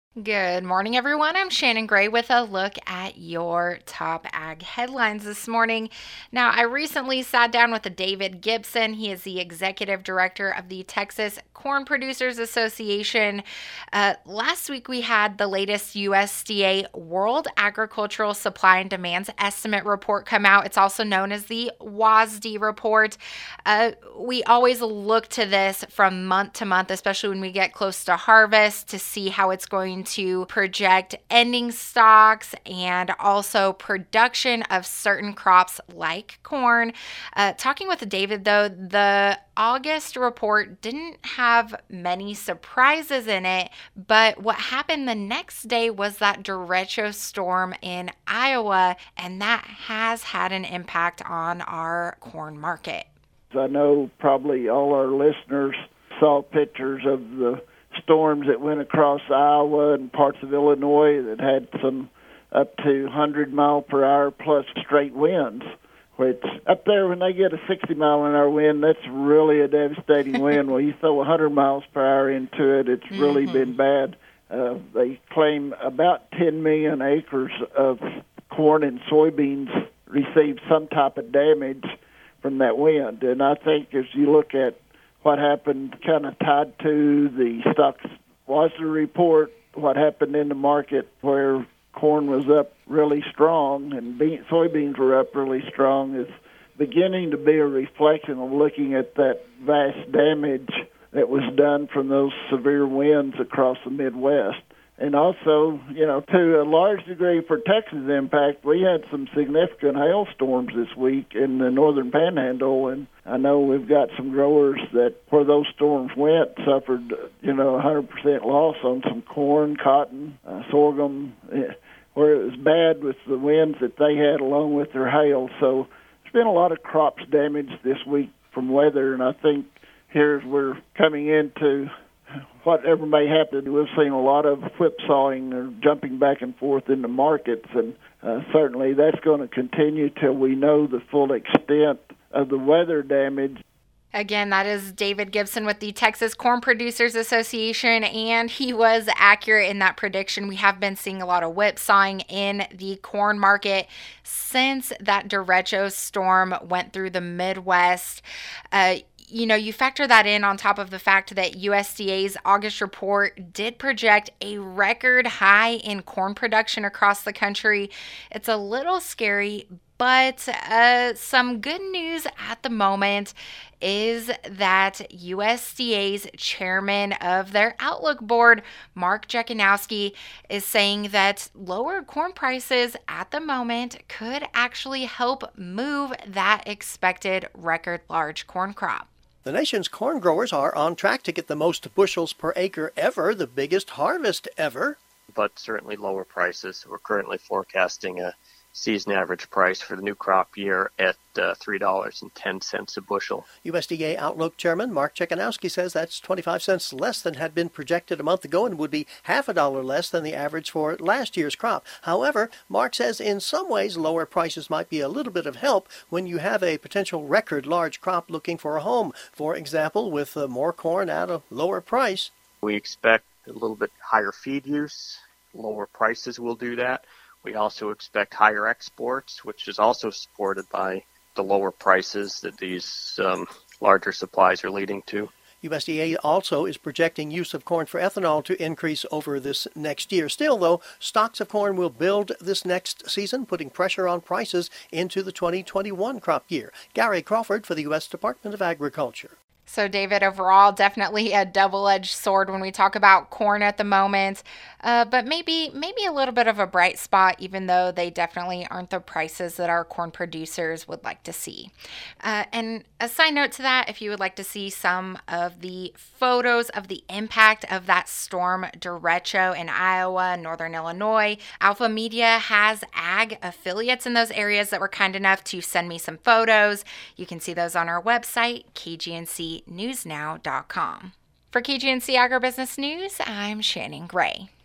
Good morning, everyone. I'm Shannon Gray with a look at your top ag headlines this morning. Now, I recently sat down with David Gibson. He is the executive director of the Texas Corn Producers Association. Last week, we had the latest USDA World Agricultural Supply and Demands Estimate report come out. It's also known as the WASDE report. We always look to this from month to month, especially when we get close to harvest, to see how it's going to project ending stocks and also production of certain crops like corn. Talking with David, though, the August report didn't have many surprises in it, but what happened the next day was that derecho storm in Iowa, and that has had an impact on our corn market. I know probably all our listeners saw pictures of the storms that went across Iowa and parts of Illinois that had some up to 100 mile per hour plus straight winds, which up there when they get a 60 mile an hour wind, that's really a devastating wind. Well, you throw 100 miles per hour into it, it's really been bad. They claim about 10 million acres of corn and soybeans received some type of damage from that wind. And I think as you look at what happened kind of tied to the stocks was the report, what happened in the market where corn was up really strong and soybeans were up really strong is beginning to be a reflection of looking at that vast damage that was done from those severe winds across the Midwest. And also, to a large degree for Texas impact, we had some significant hailstorms this week in the northern panhandle, and I know we've got some growers that, where those storms went, suffered, 100% loss on some corn, cotton, sorghum, where it was bad with the winds that they had along with their hail. So there's been a lot of crops damaged this week from weather, and I think here as we're coming into whatever may happen, we've seen a lot of whipsawing or jumping back and forth in the markets, and certainly that's going to continue till we know the full extent of the weather damage. Again, that is David Gibson with the Texas Corn Producers Association, and he was accurate in that prediction. We have been seeing a lot of whipsawing in the corn market since that derecho storm went through the Midwest. You factor that in on top of the fact that USDA's August report did project a record high in corn production across the country. It's a little scary, but some good news at the moment is that USDA's chairman of their Outlook board, Mark Jekanowski, is saying that lower corn prices at the moment could actually help move that expected record large corn crop. The nation's corn growers are on track to get the most bushels per acre ever, the biggest harvest ever. But certainly lower prices. We're currently forecasting a season average price for the new crop year at $3.10 a bushel. USDA Outlook Chairman Mark Jekanowski says that's 25 cents less than had been projected a month ago and would be half a dollar less than the average for last year's crop. However, Mark says in some ways lower prices might be a little bit of help when you have a potential record large crop looking for a home. For example, with more corn at a lower price. We expect a little bit higher feed use. Lower prices will do that. We also expect higher exports, which is also supported by the lower prices that these larger supplies are leading to. USDA also is projecting use of corn for ethanol to increase over this next year. Still, though, stocks of corn will build this next season, putting pressure on prices into the 2021 crop year. Gary Crawford for the U.S. Department of Agriculture. So, David, overall, definitely a double-edged sword when we talk about corn at the moment, but maybe a little bit of a bright spot, even though they definitely aren't the prices that our corn producers would like to see. And a side note to that, if you would like to see some of the photos of the impact of that storm derecho in Iowa, northern Illinois, Alpha Media has ag affiliates in those areas that were kind enough to send me some photos. You can see those on our website, kgnc.newsnow.com. For KGNC Agribusiness News, I'm Shannon Gray.